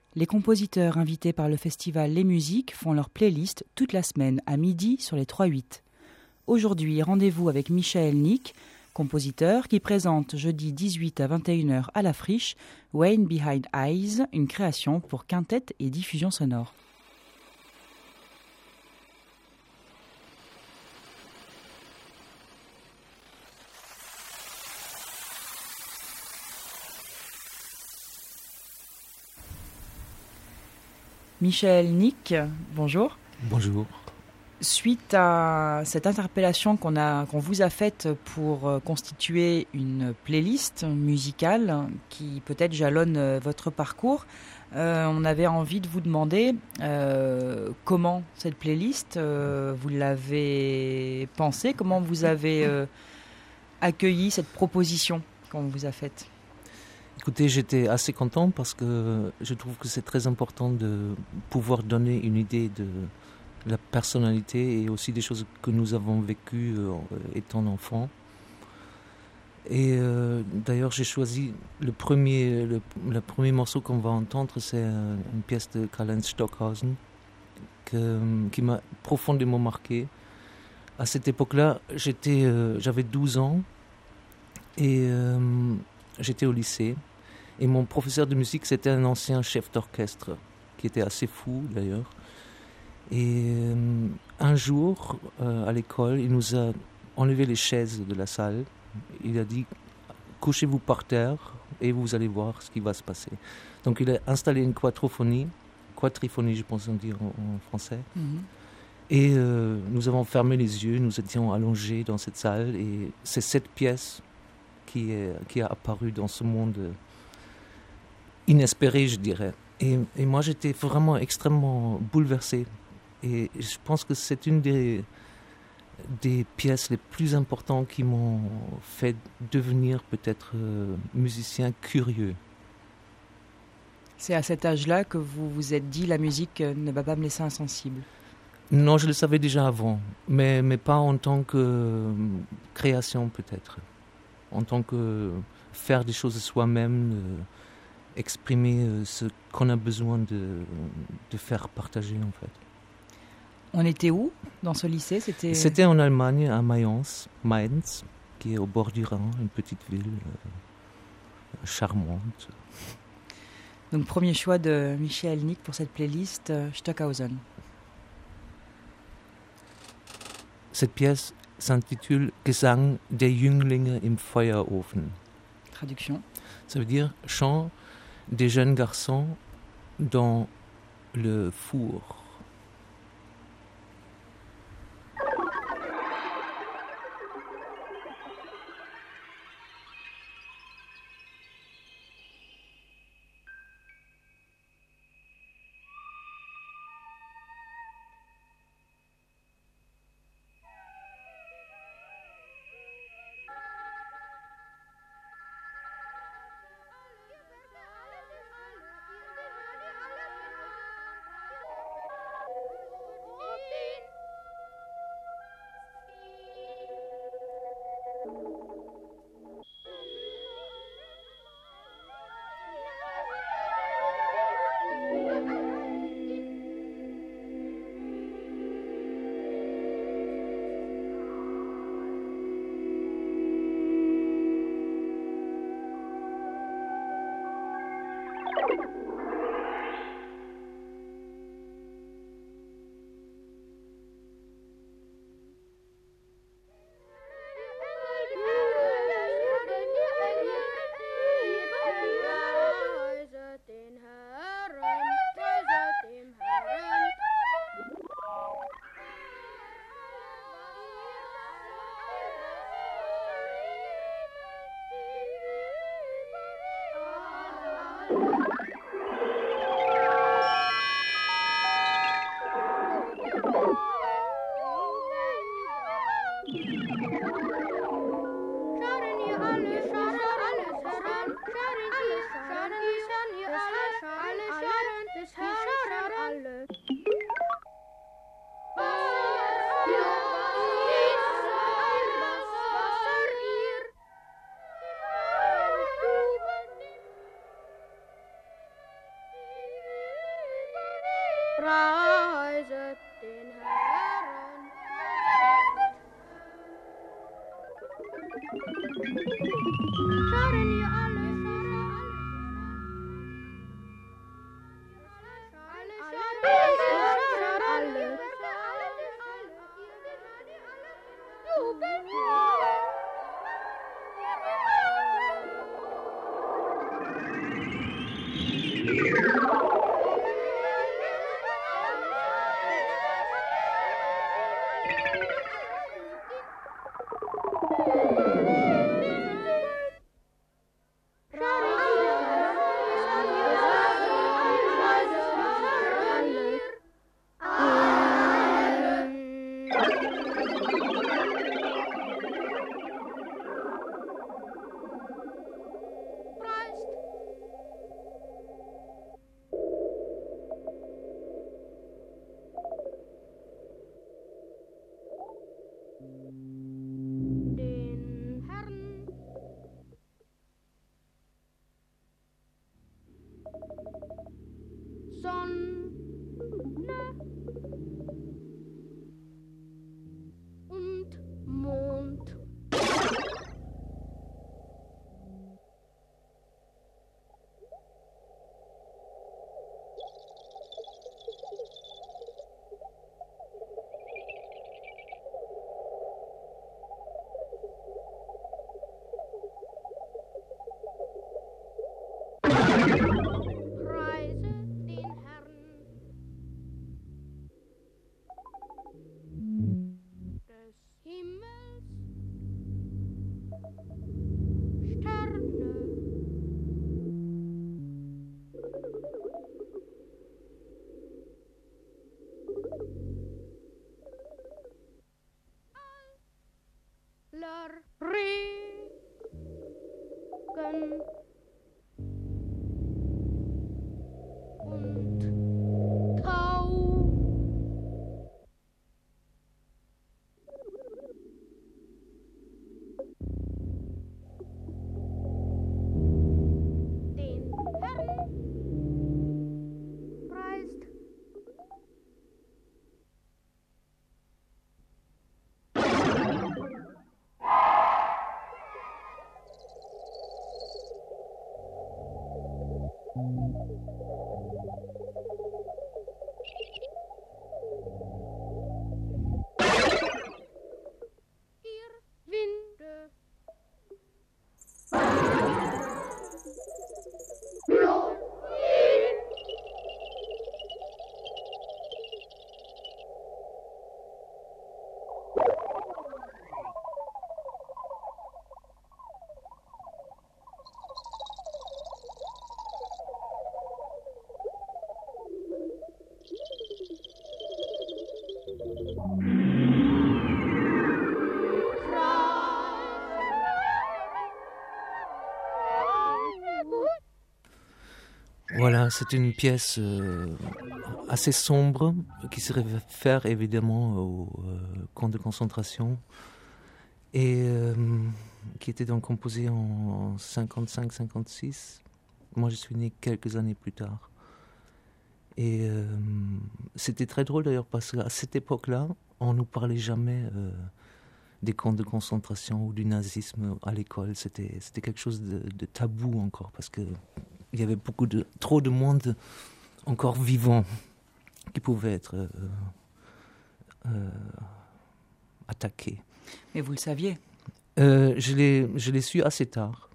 Les compositeurs invités par le festival Les Musiques font leur playlist toute la semaine à midi sur les 3-8. Aujourd'hui, rendez-vous avec Michael Nick, compositeur qui présente jeudi 18 à 21h à la Friche Wayne Behind Eyes, une création pour quintette et diffusion sonore. Michael Nick, bonjour. Bonjour. Suite à cette interpellation qu'on vous a faite pour constituer une playlist musicale qui peut-être jalonne votre parcours, on avait envie de vous demander comment cette playlist, vous l'avez pensée, comment vous avez accueilli cette proposition qu'on vous a faite. Écoutez, j'étais assez content parce que je trouve que c'est très important de pouvoir donner une idée de la personnalité et aussi des choses que nous avons vécues étant enfants. Et d'ailleurs, j'ai choisi le premier morceau qu'on va entendre, c'est une pièce de Karl-Heinz Stockhausen qui m'a profondément marqué. À cette époque-là, j'avais 12 ans et j'étais au lycée. Et mon professeur de musique, c'était un ancien chef d'orchestre, qui était assez fou d'ailleurs. Et un jour, à l'école, il nous a enlevé les chaises de la salle. Il a dit, couchez-vous par terre et vous allez voir ce qui va se passer. Donc il a installé une quadriphonie, je pense on dit en français. Mm-hmm. Et nous avons fermé les yeux, nous étions allongés dans cette salle. Et c'est cette pièce qui a apparu dans ce monde inespéré, je dirais. Et moi, j'étais vraiment extrêmement bouleversé. Et je pense que c'est une des pièces les plus importantes qui m'ont fait devenir peut-être musicien curieux. C'est à cet âge-là que vous vous êtes dit la musique ne va pas me laisser insensible? Non, je le savais déjà avant, mais pas en tant que création peut-être. En tant que faire des choses de soi-même, exprimer ce qu'on a besoin de faire partager en fait. On était où dans ce lycée? C'était en Allemagne, à Mainz, qui est au bord du Rhin, une petite ville charmante. Donc premier choix de Michael Nick pour cette playlist, Stockhausen. Cette pièce s'intitule Gesang der Jünglinge im Feuerofen. Traduction. Ça veut dire chant des jeunes garçons dans le four. Voilà, c'est une pièce assez sombre qui se réfère évidemment au camp de concentration et qui était donc composée en 55-56. Moi, je suis né quelques années plus tard. Et c'était très drôle d'ailleurs parce qu'à cette époque-là, on ne nous parlait jamais des camps de concentration ou du nazisme à l'école. C'était quelque chose de tabou encore parce que il y avait trop de monde encore vivant qui pouvait être attaqué. Mais vous le saviez? Je l'ai su assez tard,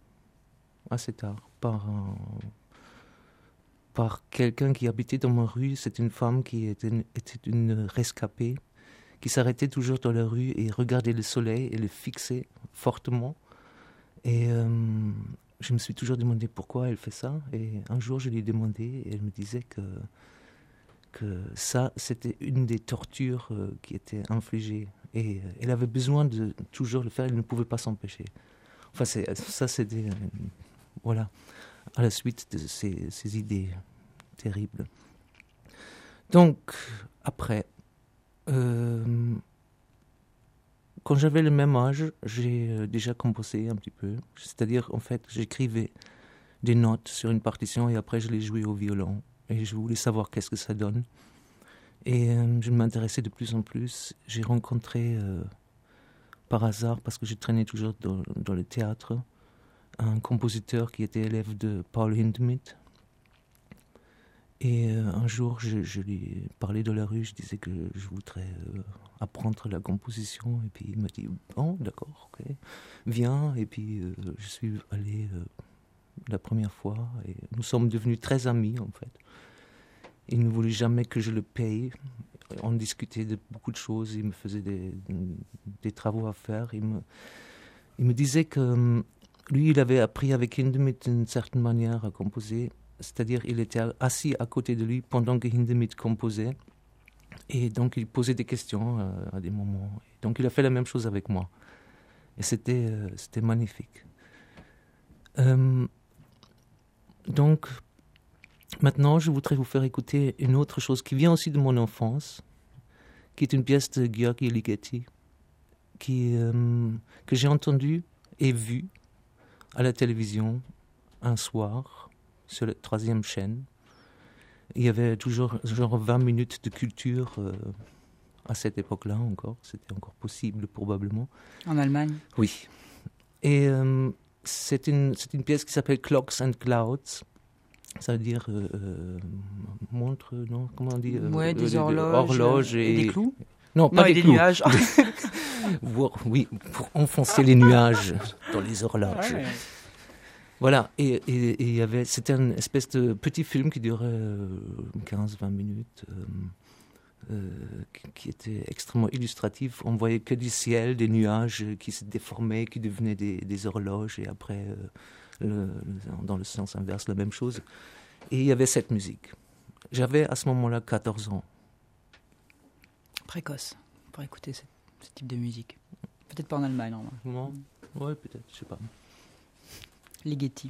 par quelqu'un qui habitait dans ma rue. C'est une femme qui était une rescapée, qui s'arrêtait toujours dans la rue et regardait le soleil et le fixait fortement. Et je me suis toujours demandé pourquoi elle fait ça. Et un jour, je lui ai demandé et elle me disait que ça, c'était une des tortures qui était infligée. Et elle avait besoin de toujours le faire, elle ne pouvait pas s'empêcher. Enfin, ça, c'était... voilà, à la suite de ces idées terribles. Donc, après... quand j'avais le même âge, j'ai déjà composé un petit peu. C'est-à-dire, en fait, j'écrivais des notes sur une partition et après je les jouais au violon. Et je voulais savoir qu'est-ce que ça donne. Et je m'intéressais de plus en plus. J'ai rencontré par hasard, parce que je traînais toujours dans le théâtre, un compositeur qui était élève de Paul Hindemith. Et un jour, je lui parlais dans la rue, je disais que je voudrais apprendre la composition. Et puis il m'a dit, bon, d'accord, ok, viens. Et puis je suis allé la première fois et nous sommes devenus très amis en fait. Il ne voulait jamais que je le paye. On discutait de beaucoup de choses, il me faisait des travaux à faire. Il me disait que lui, il avait appris avec Hindemith d'une certaine manière à composer. C'est-à-dire il était assis à côté de lui pendant que Hindemith composait. Et donc il posait des questions à des moments. Donc il a fait la même chose avec moi. Et c'était magnifique. Donc maintenant je voudrais vous faire écouter une autre chose qui vient aussi de mon enfance, qui est une pièce de György Ligeti, que j'ai entendue et vue à la télévision un soir sur la 3e chaîne. Il y avait toujours genre 20 minutes de culture à cette époque-là encore. C'était encore possible probablement. En Allemagne? Oui. Et c'est une pièce qui s'appelle Clocks and Clouds. Ça veut dire montre, non? Comment on dit? Ouais, des horloges et des clous? Non, pas des des clous. Nuages. Oui, pour enfoncer les nuages dans les horloges. Ouais. Voilà, et il y avait, c'était une espèce de petit film qui durait 15-20 minutes, qui était extrêmement illustratif. On voyait que du ciel, des nuages qui se déformaient, qui devenaient des horloges, et après, dans le sens inverse, la même chose. Et il y avait cette musique. J'avais à ce moment-là 14 ans. Précoce pour écouter ce type de musique. Peut-être pas en Allemagne, normalement. Ouais, peut-être, je sais pas. Ligeti.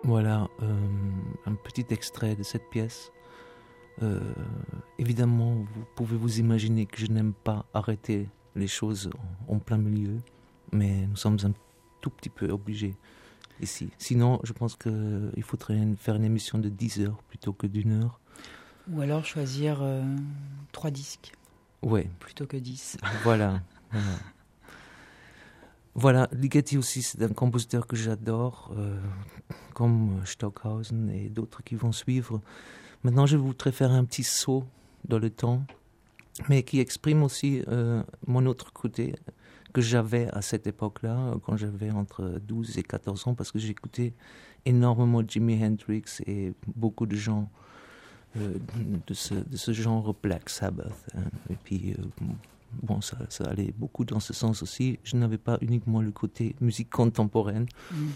Voilà, un petit extrait de cette pièce. Évidemment, vous pouvez vous imaginer que je n'aime pas arrêter les choses en plein milieu, mais nous sommes un tout petit peu obligés ici. Sinon, je pense qu'il faudrait faire une émission de 10 heures plutôt que d'1 heure. Ou alors choisir 3 disques. Ouais. Plutôt que 10. Voilà. Voilà, Ligeti aussi, c'est un compositeur que j'adore, comme Stockhausen et d'autres qui vont suivre. Maintenant, je voudrais faire un petit saut dans le temps, mais qui exprime aussi mon autre côté que j'avais à cette époque-là, quand j'avais entre 12 et 14 ans, parce que j'écoutais énormément Jimi Hendrix et beaucoup de gens de ce genre Black Sabbath. Hein. Et puis, bon, ça allait beaucoup dans ce sens aussi. Je n'avais pas uniquement le côté musique contemporaine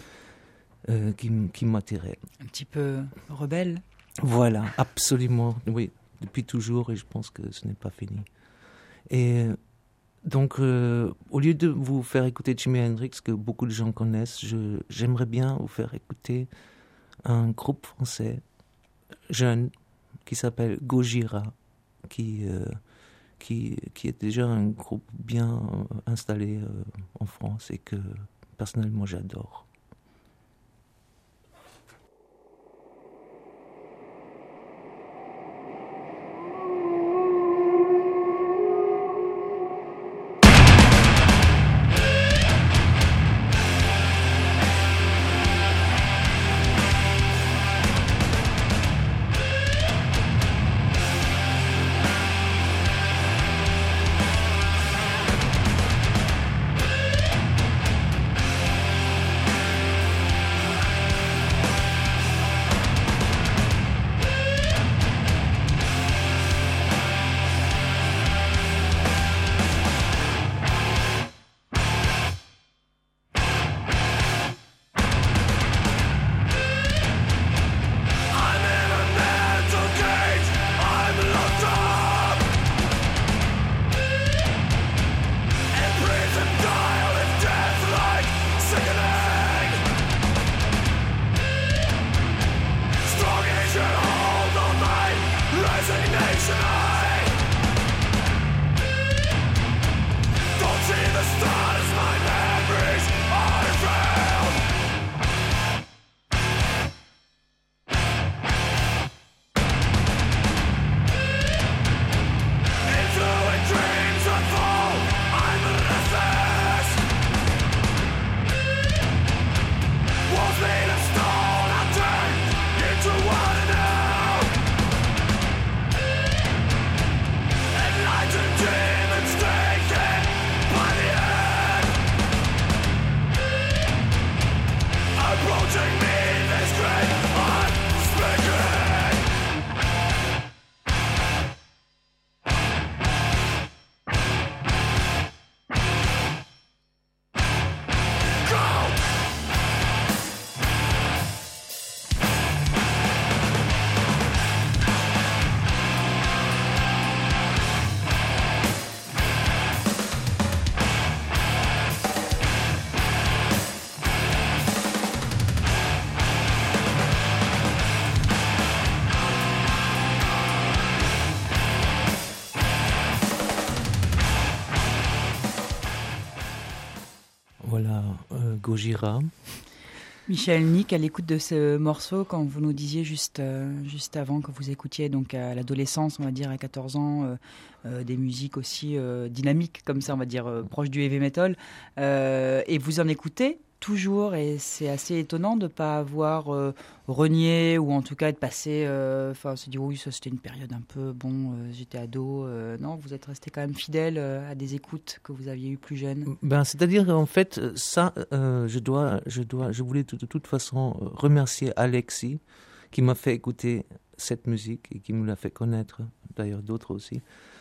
qui m'attirait. Un petit peu rebelle. Voilà, absolument, oui, depuis toujours, et je pense que ce n'est pas fini. Et donc, au lieu de vous faire écouter Jimi Hendrix, que beaucoup de gens connaissent, j'aimerais bien vous faire écouter un groupe français jeune qui s'appelle Gojira, qui est déjà un groupe bien installé en France et que personnellement j'adore. Voilà, Gojira. Michel Nick, à l'écoute de ce morceau, quand vous nous disiez juste avant que vous écoutiez donc à l'adolescence, on va dire à 14 ans, des musiques aussi dynamiques comme ça, on va dire proches du heavy metal, et vous en écoutez toujours, et c'est assez étonnant de ne pas avoir renié, ou en tout cas de passer, se dire oui, ça c'était une période un peu, j'étais ado, non, vous êtes resté quand même fidèle à des écoutes que vous aviez eues plus jeunes. C'est-à-dire en fait, ça, je voulais de toute façon remercier Alexis qui m'a fait écouter cette musique et qui me l'a fait connaître, d'ailleurs d'autres aussi.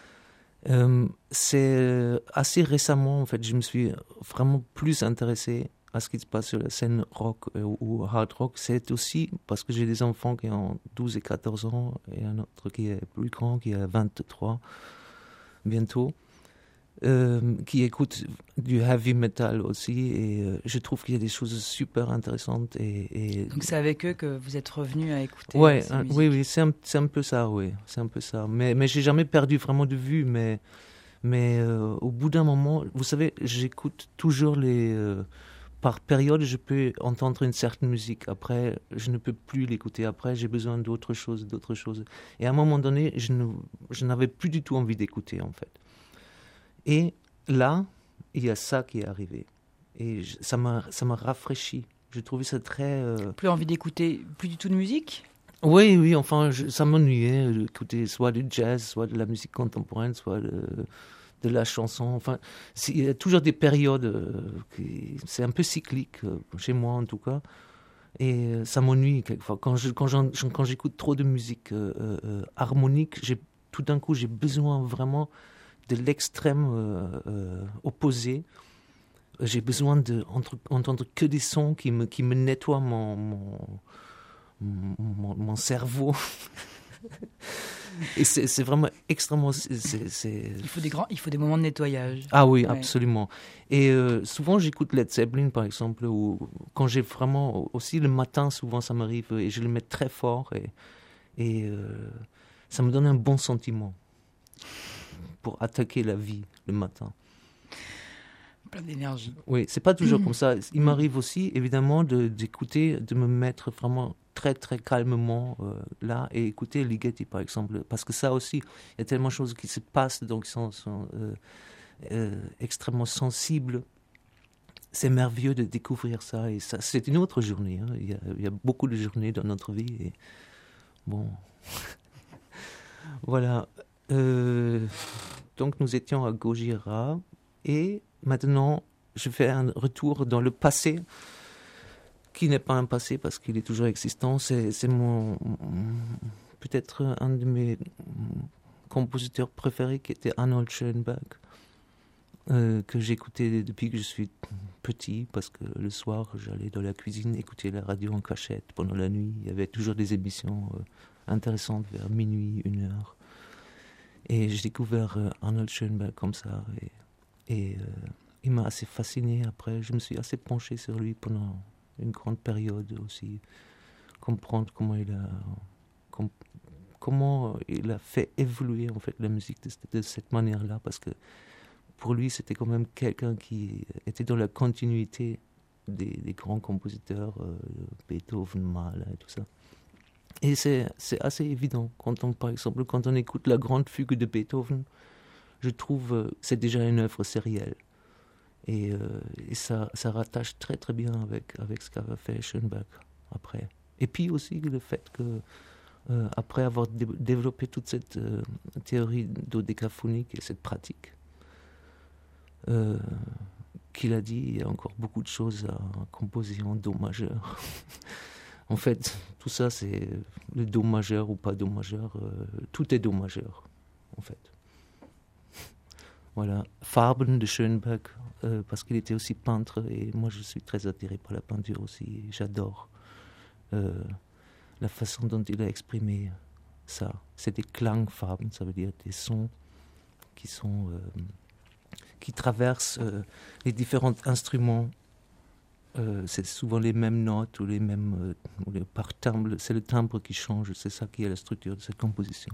C'est assez récemment, en fait, je me suis vraiment plus intéressé à ce qui se passe sur la scène rock ou hard rock. C'est aussi parce que j'ai des enfants qui ont 12 et 14 ans et un autre qui est plus grand, qui a 23 bientôt. qui écoute du heavy metal aussi, et je trouve qu'il y a des choses super intéressantes. Donc c'est avec eux que vous êtes revenu à écouter ouais, ces musiques. oui, c'est un peu ça, oui, c'est un peu ça. Mais j'ai jamais perdu vraiment de vue, mais au bout d'un moment, vous savez, j'écoute toujours par période, je peux entendre une certaine musique. Après, je ne peux plus l'écouter. Après, j'ai besoin d'autre chose, d'autre chose. Et à un moment donné, je n'avais plus du tout envie d'écouter, en fait. Et là, il y a ça qui est arrivé. Et ça m'a rafraîchi. Je trouvais ça très... Plus envie d'écouter plus du tout de musique? Oui, enfin, ça m'ennuyait d'écouter soit du jazz, soit de la musique contemporaine, soit de la chanson. Enfin, il y a toujours des périodes, c'est un peu cyclique, chez moi en tout cas. Et ça m'ennuie quelquefois. Quand j'écoute trop de musique harmonique, tout d'un coup, j'ai besoin vraiment de l'extrême opposé. J'ai besoin d'entendre que des sons qui me nettoient mon cerveau. Et c'est vraiment extrêmement... Il faut des moments de nettoyage. Ah oui, Ouais. absolument. Et souvent, j'écoute Led Zeppelin, par exemple, ou quand j'ai vraiment... Aussi, le matin, souvent, ça m'arrive, et je le mets très fort, et ça me donne un bon sentiment pour attaquer la vie le matin. Plein d'énergie. Oui, c'est pas toujours comme ça. Il m'arrive aussi, évidemment, d'écouter, de me mettre vraiment très, très calmement là et écouter Ligeti, par exemple. Parce que ça aussi, il y a tellement de choses qui se passent, donc ils sont extrêmement sensibles. C'est merveilleux de découvrir ça. Et ça, c'est une autre journée. Hein. Il y a beaucoup de journées dans notre vie. Et bon, voilà. Donc nous étions à Gojira et maintenant je fais un retour dans le passé qui n'est pas un passé parce qu'il est toujours existant. C'est peut-être un de mes compositeurs préférés qui était Arnold Schoenberg, que j'écoutais depuis que je suis petit parce que le soir j'allais dans la cuisine écouter la radio en cachette pendant la nuit. Il y avait toujours des émissions intéressantes vers minuit, 1 heure. Et j'ai découvert Arnold Schoenberg comme ça. Et il m'a assez fasciné après. Je me suis assez penché sur lui pendant une grande période aussi. Comprendre comment il a fait évoluer en fait la musique de cette manière-là. Parce que pour lui, c'était quand même quelqu'un qui était dans la continuité des grands compositeurs, Beethoven, Mahler et tout ça. Et c'est assez évident. Par exemple, quand on écoute la grande fugue de Beethoven, je trouve c'est déjà une œuvre sérielle. Et ça rattache très très bien avec ce qu'a fait Schoenberg après. Et puis aussi le fait que, après avoir développé toute cette théorie dodécaphonique et cette pratique, qu'il a dit, il y a encore beaucoup de choses à composer en do majeur. En fait, tout ça, c'est le do majeur ou pas do majeur. Tout est do majeur, en fait. Voilà. Farben de Schoenberg, parce qu'il était aussi peintre, et moi je suis très attiré par la peinture aussi. J'adore la façon dont il a exprimé ça. C'est des Klangfarben, ça veut dire des sons qui traversent les différents instruments. C'est souvent les mêmes notes ou les mêmes par timbre, c'est le timbre qui change, c'est ça qui est la structure de cette composition.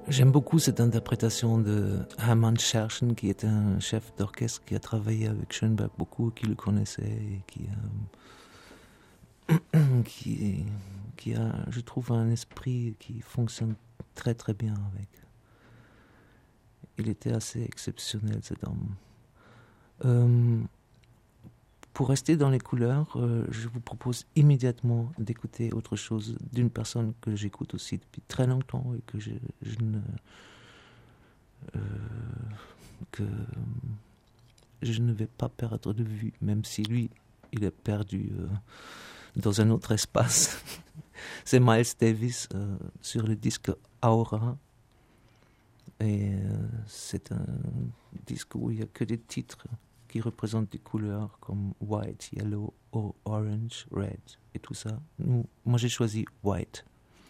J'aime beaucoup cette interprétation de Hermann Scherchen, qui est un chef d'orchestre qui a travaillé avec Schoenberg beaucoup, qui le connaissait et qui a, je trouve, un esprit qui fonctionne très très bien avec. Il était assez exceptionnel, cet homme. Pour rester dans les couleurs, je vous propose immédiatement d'écouter autre chose d'une personne que j'écoute aussi depuis très longtemps et que je ne vais pas perdre de vue, même si lui, il est perdu dans un autre espace. C'est Miles Davis sur le disque Aura. Et c'est un disque où il n'y a que des titres qui représentent des couleurs comme white, yellow, orange, red et tout ça. Moi j'ai choisi white.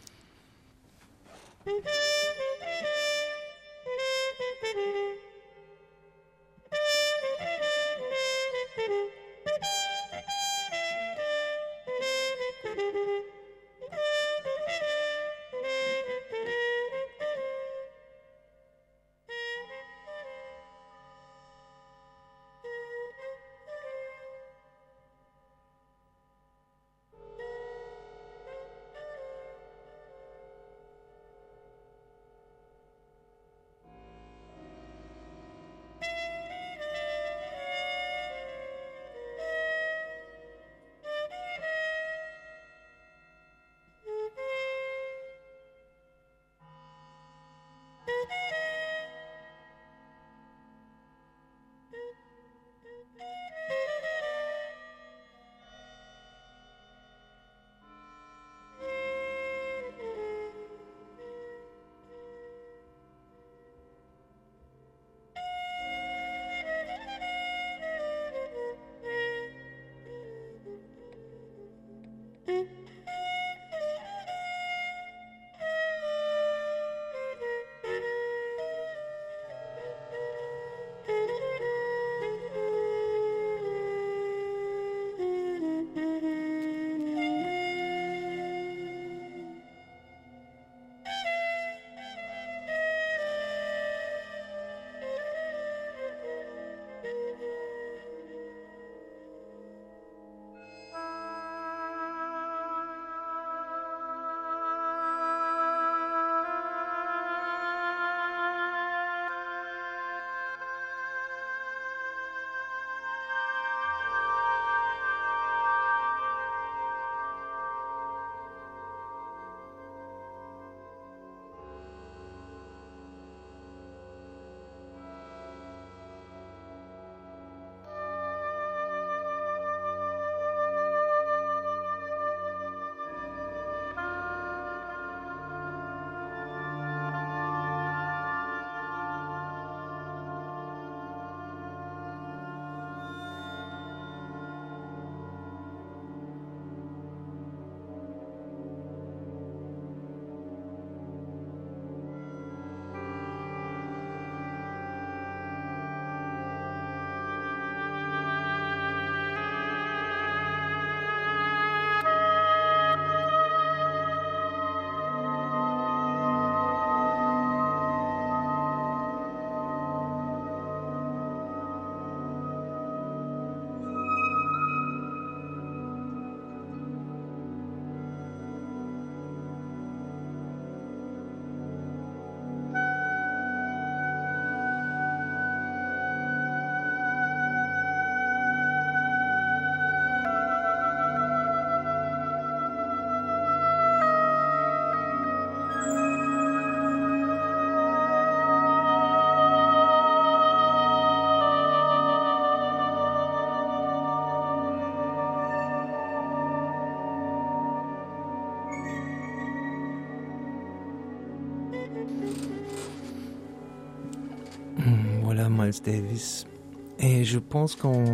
Voilà Miles Davis. Et je pense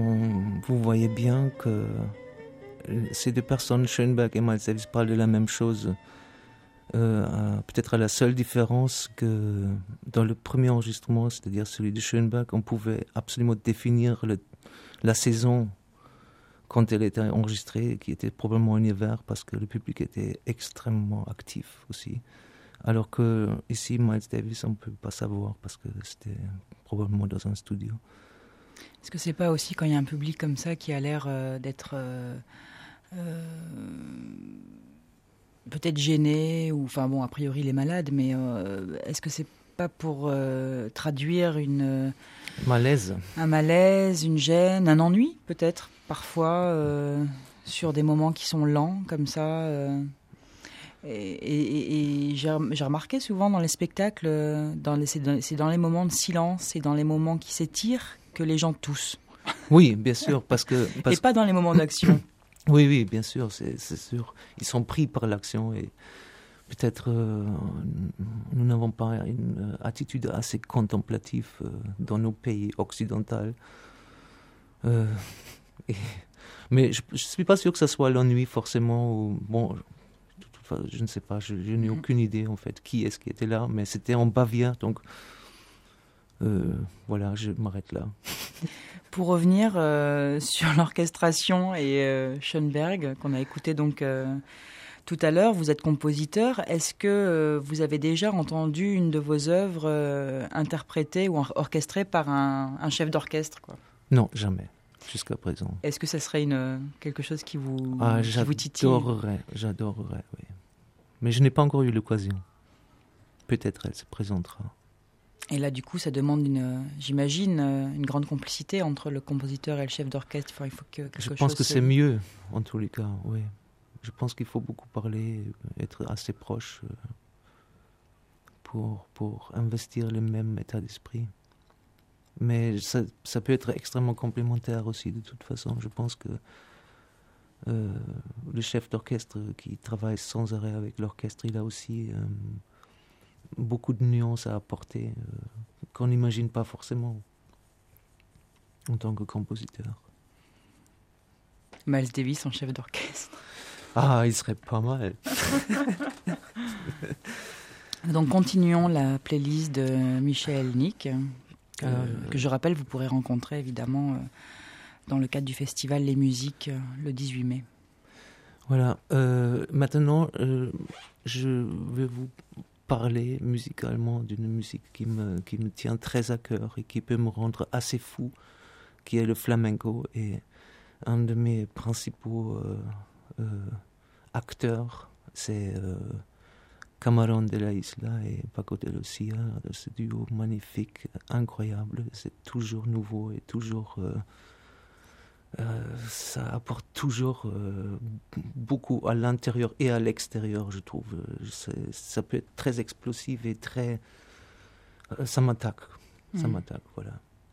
vous voyez bien que ces deux personnes, Schoenberg et Miles Davis, parlent de la même chose. Peut-être à la seule différence que dans le premier enregistrement, c'est-à-dire celui de Schoenberg, on pouvait absolument définir la saison quand elle était enregistrée, qui était probablement en hiver parce que le public était extrêmement actif aussi. Alors que ici, Miles Davis, on ne peut pas savoir parce que c'était probablement dans un studio. Est-ce que c'est pas aussi quand il y a un public comme ça qui a l'air d'être peut-être gêné, ou enfin bon, a priori il est malade, mais est-ce que c'est pas pour traduire Malaise. Un malaise, une gêne, un ennui peut-être parfois sur des moments qui sont lents comme ça et j'ai remarqué souvent dans les spectacles, c'est dans les moments de silence et dans les moments qui s'étirent que les gens toussent. Oui, bien sûr, et pas dans les moments d'action. Oui, oui, bien sûr, c'est sûr. Ils sont pris par l'action et peut-être nous n'avons pas une attitude assez contemplative dans nos pays occidentaux. Mais je ne suis pas sûr que ce soit l'ennui forcément. Bon, je ne sais pas, je n'ai aucune idée en fait qui est-ce qui était là, mais c'était en Bavière, donc voilà, je m'arrête là. Pour revenir sur l'orchestration et Schoenberg, qu'on a écouté donc tout à l'heure, vous êtes compositeur. Est-ce que vous avez déjà entendu une de vos œuvres interprétée ou orchestrée par un chef d'orchestre, quoi ? Non, jamais, jusqu'à présent. Est-ce que ça serait quelque chose qui vous titille ? J'adorerais, oui. Mais je n'ai pas encore eu l'occasion. Peut-être elle se présentera. Et là, du coup, ça demande, j'imagine, une grande complicité entre le compositeur et le chef d'orchestre. Enfin, il faut que quelque chose. Je pense que c'est mieux, en tous les cas, oui. Je pense qu'il faut beaucoup parler, être assez proche pour investir le même état d'esprit. Mais ça peut être extrêmement complémentaire aussi, de toute façon. Je pense que le chef d'orchestre qui travaille sans arrêt avec l'orchestre, il a aussi beaucoup de nuances à apporter qu'on n'imagine pas forcément en tant que compositeur. Miles Davis en chef d'orchestre. Ah, il serait pas mal. Donc continuons la playlist de Michel Nick, que je rappelle, vous pourrez rencontrer évidemment dans le cadre du festival Les Musiques le 18 mai. Voilà, maintenant je vais vous parler musicalement d'une musique qui me tient très à cœur et qui peut me rendre assez fou, qui est le flamenco. Et un de mes principaux acteurs, c'est Camarón de la Isla et Paco de Lucía, ce duo magnifique, incroyable. C'est toujours nouveau et toujours... ça apporte toujours beaucoup à l'intérieur et à l'extérieur, je trouve. Ça peut être très explosif et très... ça m'attaque. Ça m'attaque, voilà.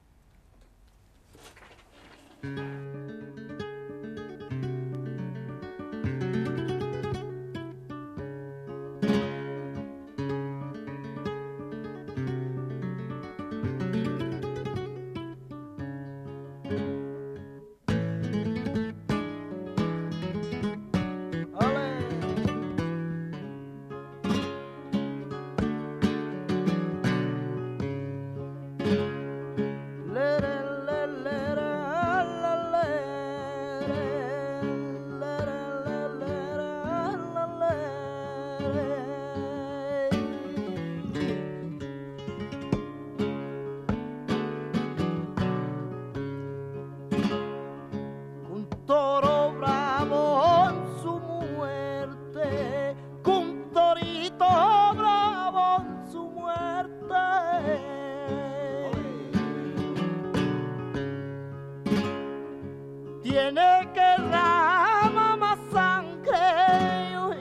Tiene que derramar más sangre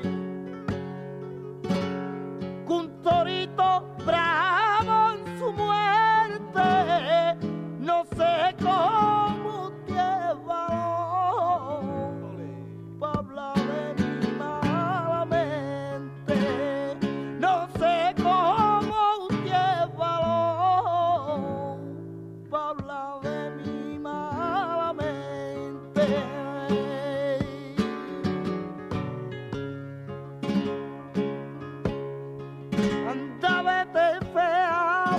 que un torito bravo en su muerte. No sé cómo te va para hablar de mí malamente. No sé cómo te va para hablar de mí malamente. Anda, vete fea,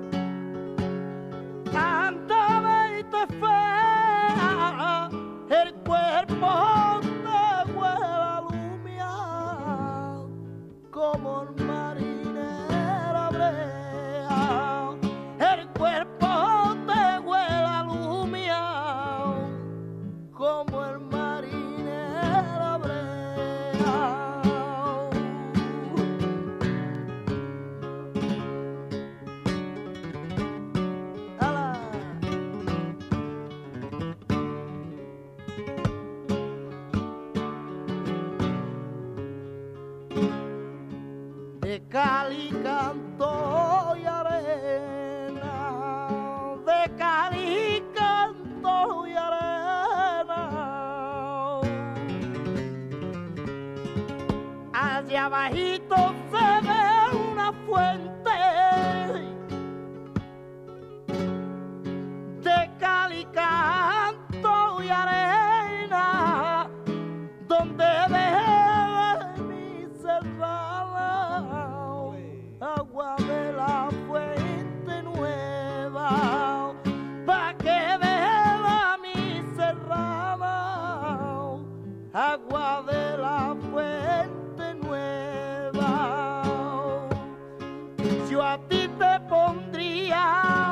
anda, vete fea, el cuerpo te huele a lumia como el marido. allá abajito se ve una fuente de cal y canto y arena, donde bebe mi cerrado agua de la fuente nueva, pa' que beba mi cerrado agua de la fuente nueva. Yo a ti te pondría,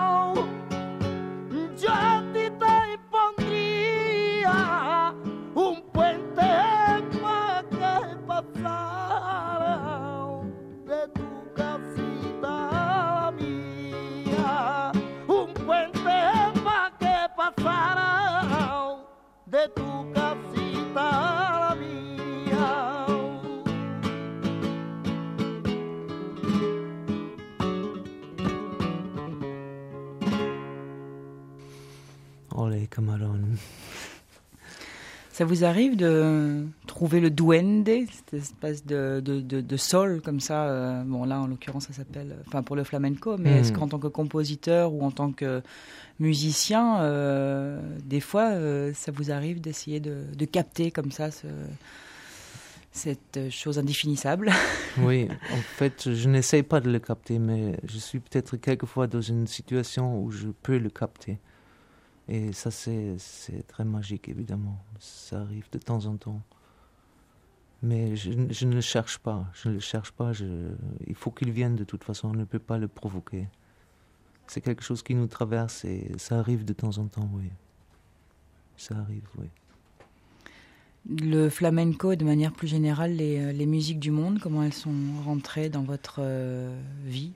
yo a ti te pondría un puente para que pasara de tu casita a la mía, un puente para que pasara de tu casita a la mía. Olé, Camarón. Ça vous arrive de trouver le duende, cette espèce de sol comme ça bon là en l'occurrence ça s'appelle, enfin pour le flamenco, mais est-ce qu'en tant que compositeur ou en tant que musicien, des fois ça vous arrive d'essayer de capter comme ça cette chose indéfinissable? Oui, en fait, je n'essaye pas de le capter, mais je suis peut-être quelquefois dans une situation où je peux le capter. Et ça, c'est très magique, évidemment. Ça arrive de temps en temps. Mais je ne le cherche pas. Je ne le cherche pas. Il faut qu'il vienne de toute façon. On ne peut pas le provoquer. C'est quelque chose qui nous traverse et ça arrive de temps en temps, oui. Ça arrive, oui. Le flamenco, de manière plus générale, les musiques du monde, comment elles sont rentrées dans votre vie?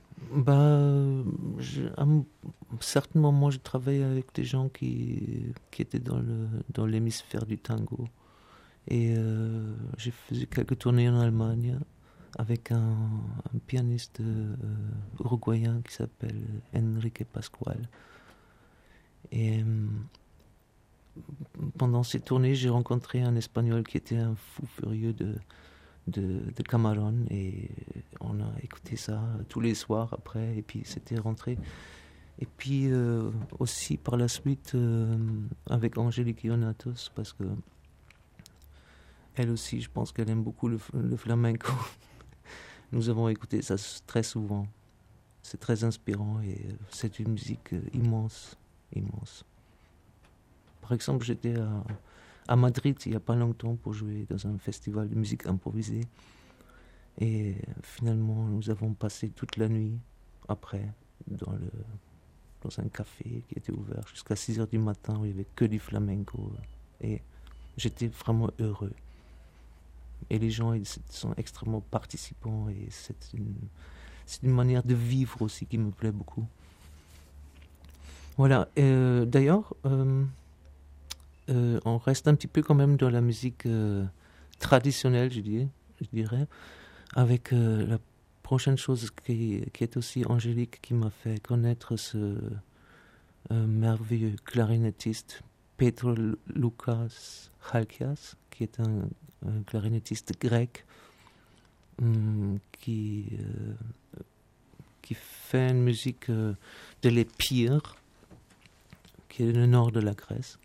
Certainement, moi, je travaillais avec des gens qui étaient dans l'hémisphère du tango. Et j'ai fait quelques tournées en Allemagne avec un pianiste uruguayen qui s'appelle Enrique Pascual. Et pendant ces tournées, j'ai rencontré un Espagnol qui était un fou furieux de Camarón, et on a écouté ça tous les soirs après, et puis c'était rentré. Et puis aussi par la suite avec Angélique Ionatos, parce que elle aussi, je pense qu'elle aime beaucoup le flamenco. Nous avons écouté ça très souvent. C'est très inspirant et c'est une musique immense, immense. Par exemple, j'étais à Madrid il n'y a pas longtemps pour jouer dans un festival de musique improvisée. Et finalement, nous avons passé toute la nuit après dans un café qui était ouvert jusqu'à 6h du matin où il n'y avait que du flamenco. Et j'étais vraiment heureux. Et les gens, ils sont extrêmement participants et c'est une manière de vivre aussi qui me plaît beaucoup. Voilà. D'ailleurs, on reste un petit peu quand même dans la musique traditionnelle, je dirais, avec la prochaine chose qui est aussi Angélique, qui m'a fait connaître ce merveilleux clarinettiste Petros Loukas Chalkias, qui est un clarinettiste grec qui fait une musique de l'Épire, qui est le nord de la Grèce.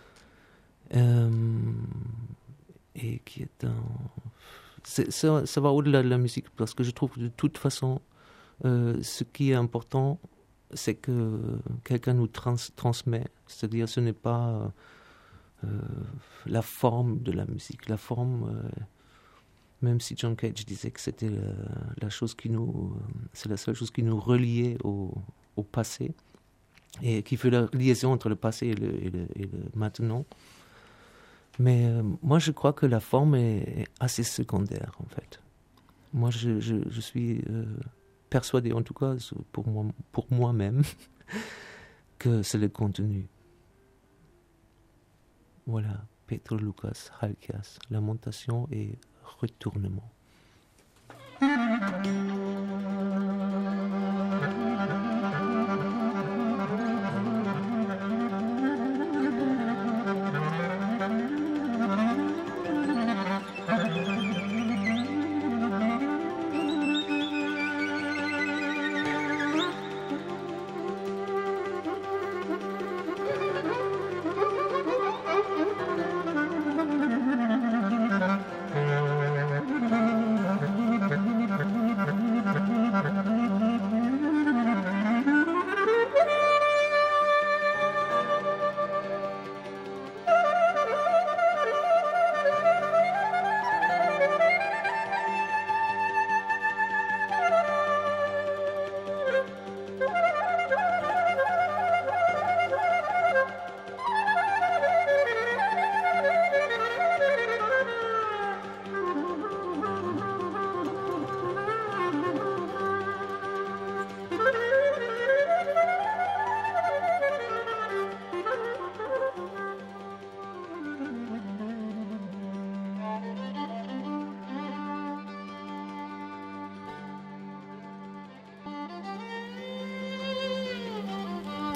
Et qui est ça va au-delà de la musique, parce que je trouve que de toute façon ce qui est important, c'est que quelqu'un nous transmet, c'est-à-dire ce n'est pas la forme de la musique, la forme, même si John Cage disait que c'était c'est la seule chose qui nous reliait au passé et qui fait la liaison entre le passé et le maintenant. Mais moi, je crois que la forme est assez secondaire, en fait. Moi, je suis persuadé, en tout cas pour moi-même, que c'est le contenu. Voilà, Petros Loukas Chalkias, lamentation et retournement.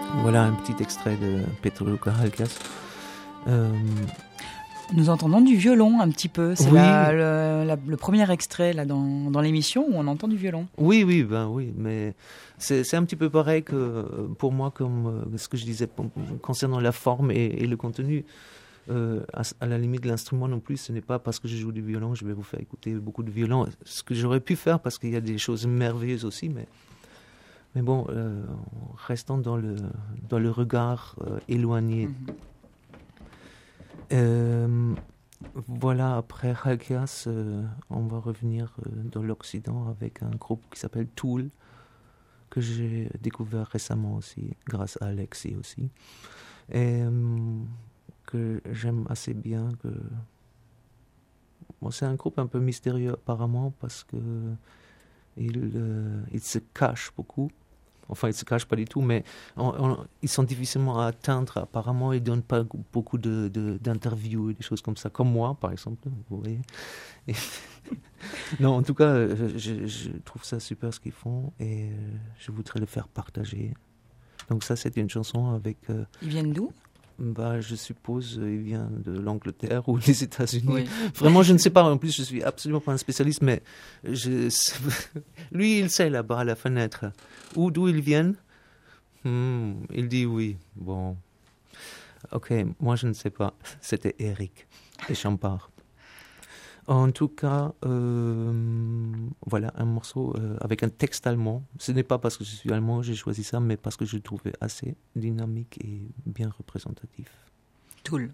Voilà un petit extrait de Petruca Halkias. Nous entendons du violon un petit peu. C'est Oui. le premier extrait là, dans l'émission où on entend du violon. Oui, mais c'est un petit peu pareil que pour moi, comme ce que je disais concernant la forme et le contenu. À la limite, l'instrument non plus, ce n'est pas parce que je joue du violon, je vais vous faire écouter beaucoup de violon. Ce que j'aurais pu faire, parce qu'il y a des choses merveilleuses aussi, mais bon, restons dans le regard éloigné. Voilà, après Halkias, on va revenir dans l'Occident avec un groupe qui s'appelle Tool, que j'ai découvert récemment aussi, grâce à Alexis aussi. Et que j'aime assez bien. Bon, c'est un groupe un peu mystérieux apparemment parce que il se cache beaucoup. Enfin, ils ne se cachent pas du tout, mais ils sont difficilement à atteindre. Apparemment, ils ne donnent pas beaucoup d'interviews et des choses comme ça, comme moi, par exemple. Vous voyez. Non, en tout cas, je trouve ça super ce qu'ils font et je voudrais le faire partager. Donc ça, c'est une chanson avec... Ils viennent d'où ? Je suppose il vient de l'Angleterre ou des États-Unis. Oui. Vraiment, je ne sais pas. En plus, je suis absolument pas un spécialiste, mais lui, il sait là-bas à la fenêtre d'où ils viennent. Il dit oui. Bon, ok. Moi, je ne sais pas. C'était Eric et Champard. En tout cas, voilà un morceau avec un texte allemand. Ce n'est pas parce que je suis allemand que j'ai choisi ça, mais parce que je le trouvais assez dynamique et bien représentatif. Tool.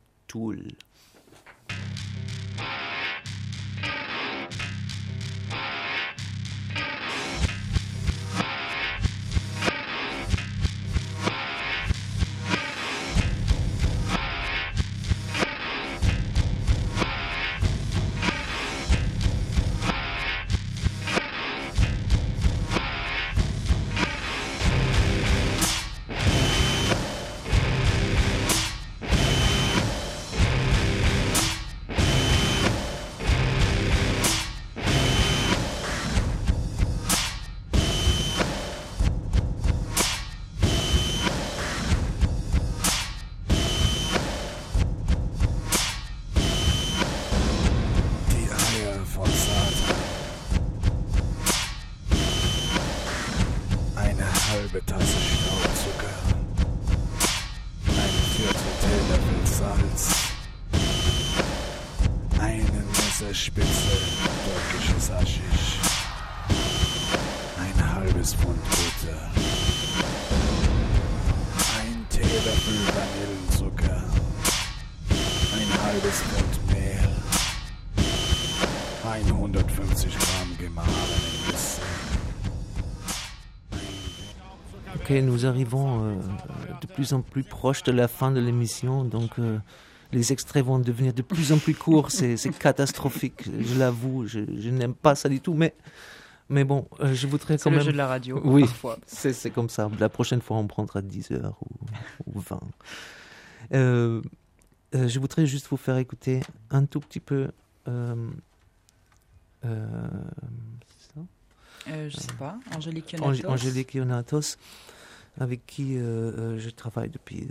Nous arrivons de plus en plus proche de la fin de l'émission, donc les extraits vont devenir de plus en plus courts, c'est catastrophique, je l'avoue, je n'aime pas ça du tout, mais bon, je voudrais quand même... C'est le jeu de la radio, oui, parfois. C'est comme ça, la prochaine fois on prendra 10 heures ou 20. Je voudrais juste vous faire écouter un tout petit peu... je sais pas, Angélique Ionatos. Angélique Ionatos, avec qui je travaille depuis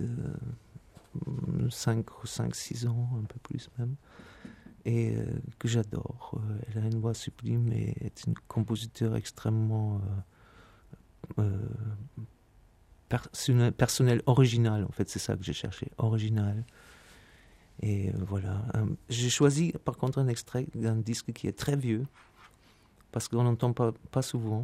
5-6 ans, un peu plus même, et que j'adore. Elle a une voix sublime et est une compositeur extrêmement personnelle, originale, en fait, c'est ça que j'ai cherché, originale. Et voilà. J'ai choisi par contre un extrait d'un disque qui est très vieux, parce qu'on n'entend pas souvent.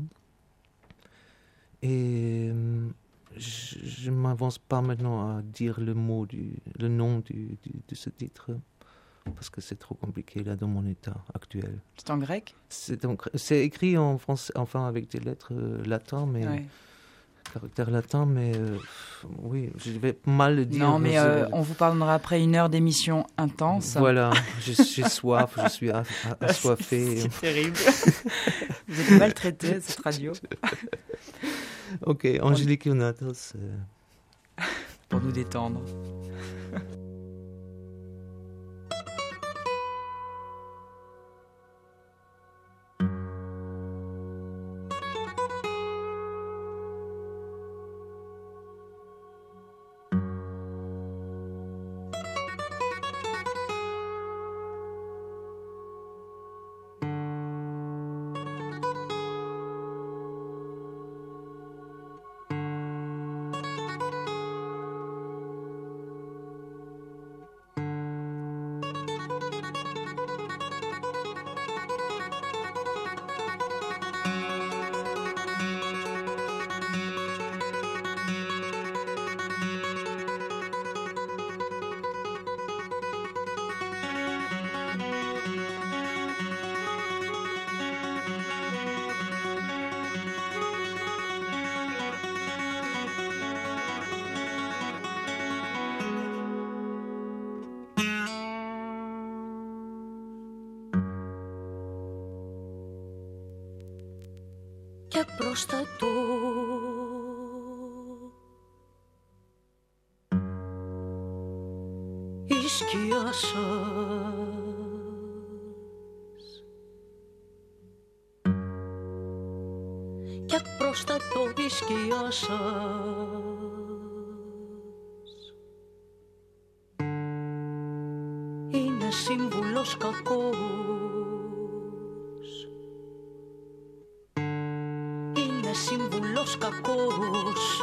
Et je ne m'avance pas maintenant à dire le nom de ce titre, parce que c'est trop compliqué là dans mon état actuel. C'est en grec ? C'est écrit en français, enfin avec des lettres latines, mais... Ouais. Caractère latin, mais oui, je vais mal le dire. Non, mais on vous parlera après 1 heure d'émission intense. Voilà, j'ai soif, je suis assoiffé. C'est terrible. Vous êtes maltraité, cette radio. Ok, Angélique Ionatos. Pour nous détendre. και προσθέτω η σκιά σας και προσθέτω η σκιά σας είναι σύμβουλος κακός, είναι σύμβουλος κακός.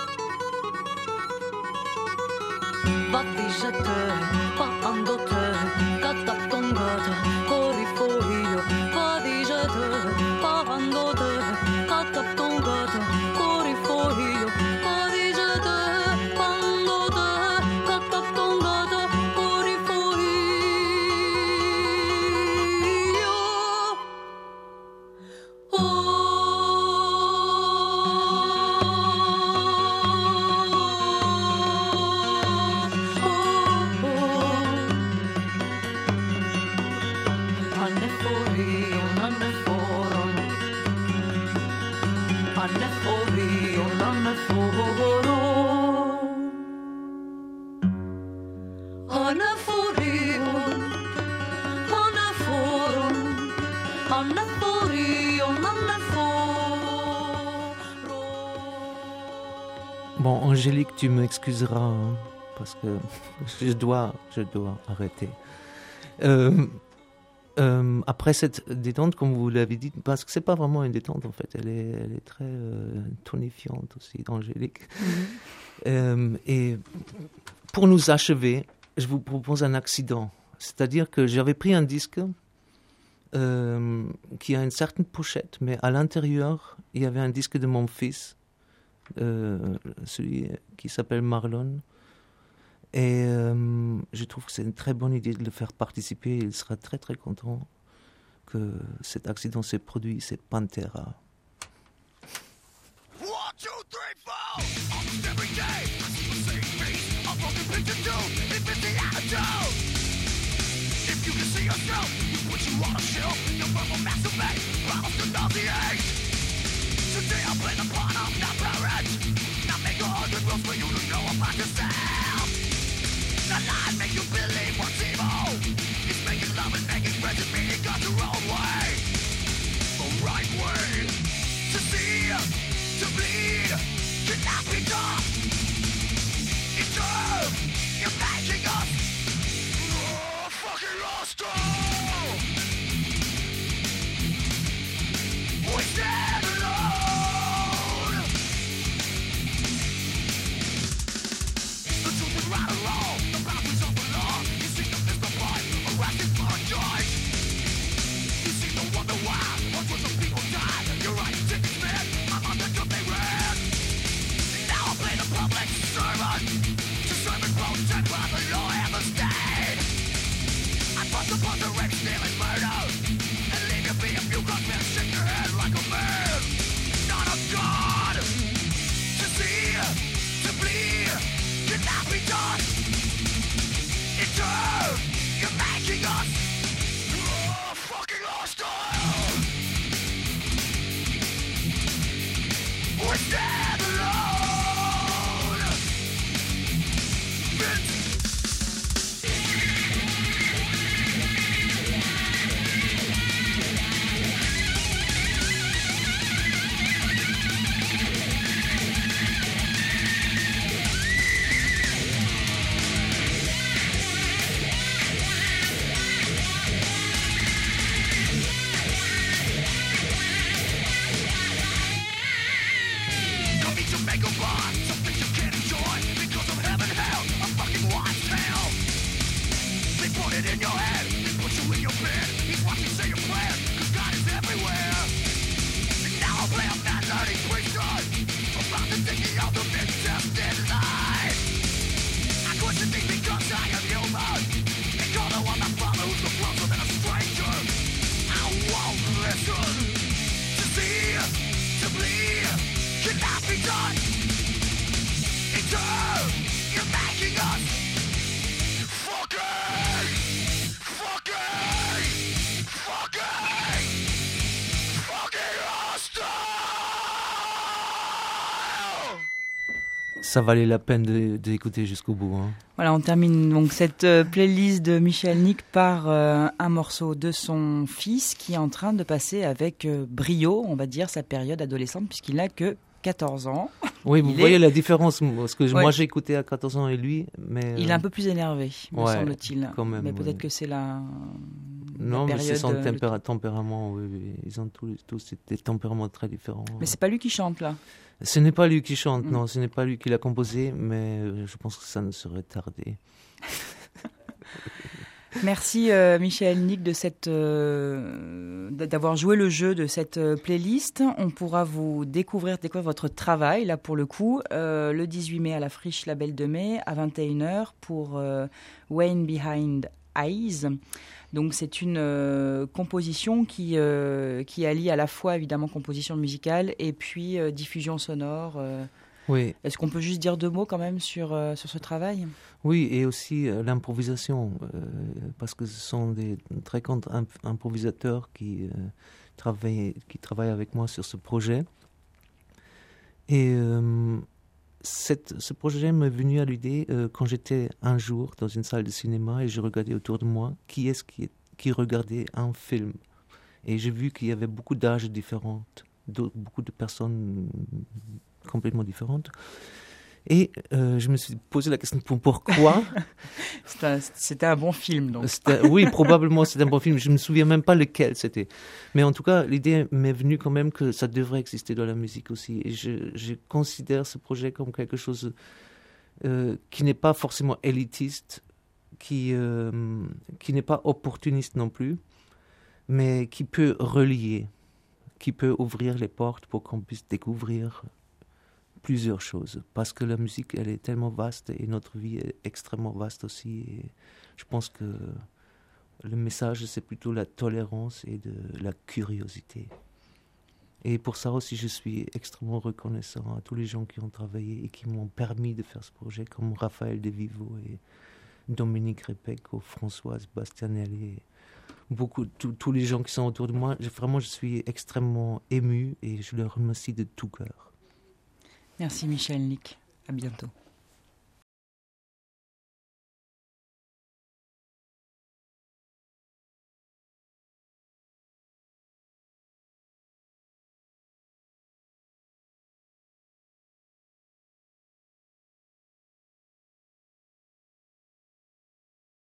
Βαδίζεται πάντοτε κάτω απ' τον κατακορυφό ήλιο. Βαδίζεται πάντοτε κάτω απ' τον κατακορυφό ήλιο. Βαδίζεται πάντοτε κάτω απ' τον κατακορυφό ήλιο. Bon, Angélique, tu m'excuseras hein, parce que je dois arrêter. Après cette détente, comme vous l'avez dit, parce que c'est pas vraiment une détente en fait, elle est très tonifiante aussi, Angélique. Et pour nous achever, je vous propose un accident. C'est-à-dire que j'avais pris un disque qui a une certaine pochette, mais à l'intérieur, il y avait un disque de mon fils, celui qui s'appelle Marlon. Et je trouve que c'est une très bonne idée de le faire participer. Il sera très très content que cet accident s'est produit. C'est Pantera. 1, 2, 3, 4. Almost every day, I see the same face. A broken picture too. It fits the attitude. If you can see yourself, you put you on a shelf. Your verbal masturbate, bottles to nauseate. Today I play the part of not parent. Not make 100 rules for you to know about yourself. The lie make you believe what's evil. It's making love and making friends and meaning God's your own way. The right way to see, to bleed, cannot be done. In turn, you're making us fucking lost all. We stand alone. The truth is right or wrong. The boundaries of the law. You seem to miss the point. Arrested for a choice. You seem to wonder why. Hundreds of people died. You're writing tickets, man. I'm on the job they ran. Now I play the public servant. To serve and protect by the law and the state. I bust upon the rape, stealing, murder. And leave you be if you got me. Shake your head like a man. Not a god. To see, to bleed, cannot be done. In turn, you're making us fucking lost all. We stand alone. ça valait la peine d'écouter jusqu'au bout. Hein. Voilà, on termine donc cette playlist de Michel Nick par un morceau de son fils qui est en train de passer avec brio, on va dire, sa période adolescente, puisqu'il n'a que 14 ans. Oui, vous voyez la différence, parce que moi j'ai écouté à 14 ans et lui, mais... Il est un peu plus énervé, me semble-t-il. Quand même, mais peut-être que c'est la Non, période, mais c'est son tempérament, oui. Ils ont tous des tempéraments très différents. Mais c'est pas lui qui chante, là. Ce n'est pas lui qui chante, non, ce n'est pas lui qui l'a composé, mais je pense que ça ne serait tardé. Merci Michel Nick d'avoir joué le jeu de cette playlist. On pourra vous découvrir votre travail, là pour le coup, le 18 mai à la Friche Label de Mai, à 21h pour Wayne Behind Eyes. Donc c'est une composition qui allie à la fois évidemment composition musicale et puis diffusion sonore. Oui. Est-ce qu'on peut juste dire 2 mots quand même sur ce travail ? Oui, et aussi l'improvisation, parce que ce sont des très grands improvisateurs qui travaillent avec moi sur ce projet. Et ce projet m'est venu à l'idée quand j'étais un jour dans une salle de cinéma et je regardais autour de moi qui regardait un film. Et j'ai vu qu'il y avait beaucoup d'âges différents, beaucoup de personnes complètement différentes. Et je me suis posé la question pourquoi. C'était un bon film, donc. Oui, probablement c'était un bon film. Je ne me souviens même pas lequel c'était. Mais en tout cas, l'idée m'est venue quand même que ça devrait exister dans la musique aussi. Et je considère ce projet comme quelque chose qui n'est pas forcément élitiste, qui n'est pas opportuniste non plus, mais qui peut relier, qui peut ouvrir les portes pour qu'on puisse découvrir plusieurs choses, parce que la musique, elle est tellement vaste et notre vie est extrêmement vaste aussi. Et je pense que le message, c'est plutôt la tolérance et de la curiosité. Et pour ça aussi, je suis extrêmement reconnaissant à tous les gens qui ont travaillé et qui m'ont permis de faire ce projet, comme Raphaël De Vivo et Dominique Repecco, Françoise Bastianelli, tous les gens qui sont autour de moi. Vraiment, je suis extrêmement ému et je leur remercie de tout cœur. Merci Michel Nick. À bientôt.